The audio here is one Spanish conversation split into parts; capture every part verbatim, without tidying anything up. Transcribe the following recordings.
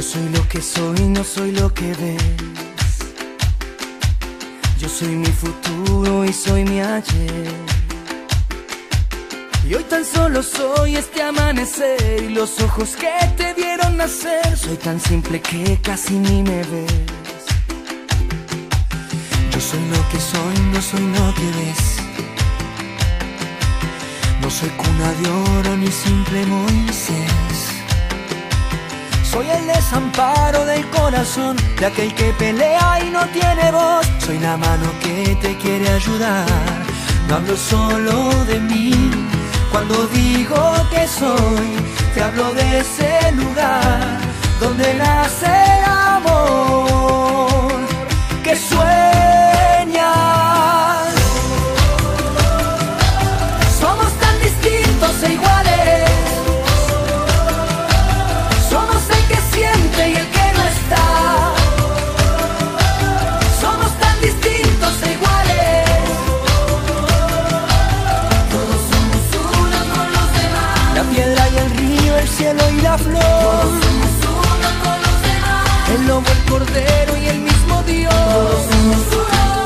soy lo que soy, no soy lo que ves. Yo soy mi futuro y soy mi ayer. Y hoy tan solo soy este amanecer y los ojos que te vieron nacer. Soy tan simple que casi ni me ves. Yo soy lo que soy, no soy lo que ves. No soy cuna de oro ni simple Moisés. Soy el desamparo del corazón de aquel que pelea y no tiene voz. Soy la mano que te quiere ayudar. No hablo solo de mí. Cuando digo que soy, te hablo de ese lugar donde nace el amor que sueñas. Somos tan distintos e iguales. Somos el que siente y el que no está. Somos tan distintos e iguales. Todos somos uno con los demás. La piedra y el río, el cielo y la flor. Todos somos uno con los demás. El lobo, el cordero y el mismo Dios. Todos somos uno.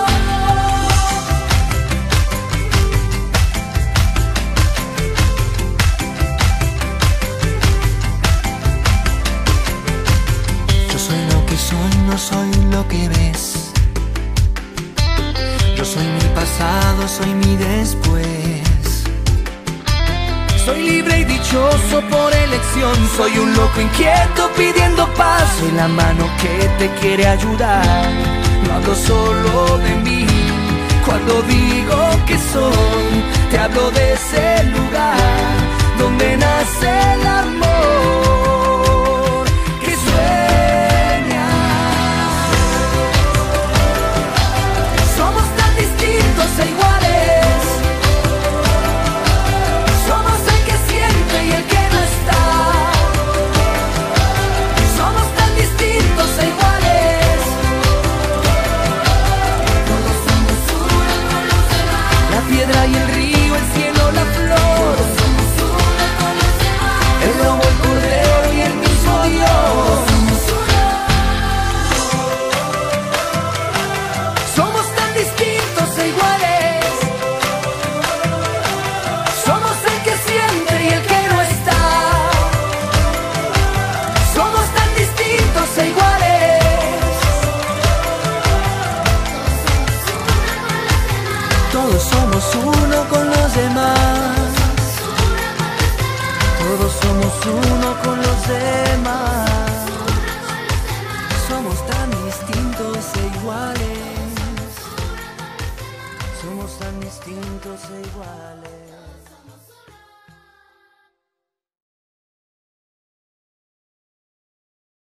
No soy lo que ves. Yo soy mi pasado, soy mi después. Soy libre y dichoso por elección. Soy un loco inquieto pidiendo paz. Soy la mano que te quiere ayudar. No hablo solo de mí. Cuando digo que soy, te hablo de ese lugar donde nace el amor que sueña. E iguales. Somos el que siente y el que no está. Somos tan distintos e iguales. Todos somos uno con los demás. La piedra y el río, el cielo, la flor. Todos somos uno con los demás. El lobo, el cordero y el mismo Dios. Somos uno. Somos tan distintos e iguales. Todos somos uno con los demás. Todos somos uno con los demás. Somos tan distintos e iguales. Somos tan distintos e iguales.